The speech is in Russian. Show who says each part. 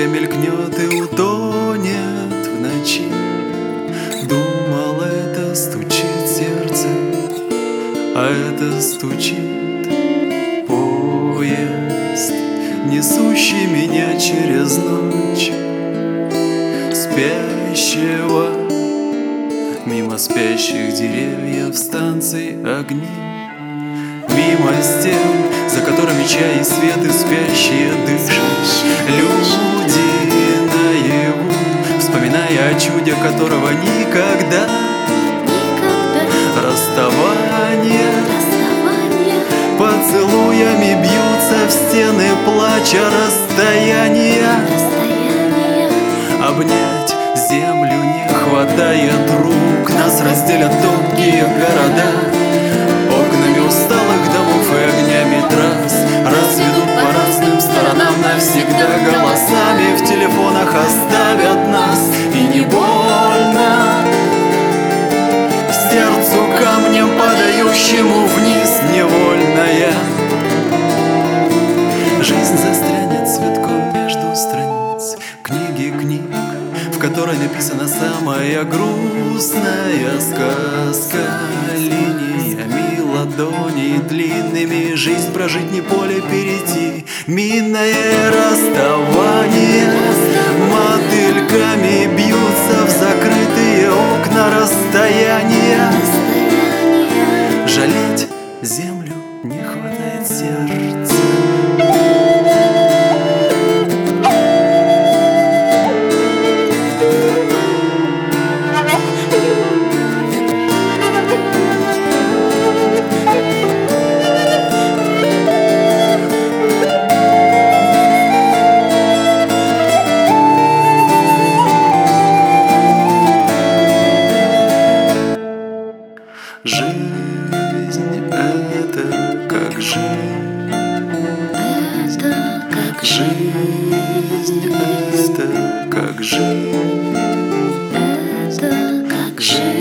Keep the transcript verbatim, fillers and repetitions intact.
Speaker 1: Вскоре мелькнет и утонет в ночи. Думал, это стучит сердце, а это стучит поезд, несущий меня через ночь спящего. Мимо спящих деревьев, станций, огней, мимо стен, за которыми чай и свет, и спящие дышат люди наяву, вспоминая о чуде, которого никогда, расставание, поцелуями бьются в стены плача расстояния. Обнять землю не хватает рук, нас разделят тонкие города, окнами усталых домов и огнями трасс разведут по разным сторонам навсегда, голосами в телефонах оставят нас. И не больно сердцу камнем, падающему вниз, невольная жизнь застрянет цветком между страниц книги книг, в которой написана самая грустная сказка. Линиями ладоней длинными жизнь прожить, не поле перейти, минное расставание. Мотыльками бьются в закрытые окна расстояния. Жалеть землю не хватает сердца. Жизнь — это как жизнь, это как жизнь, это как жизнь, это как жизнь.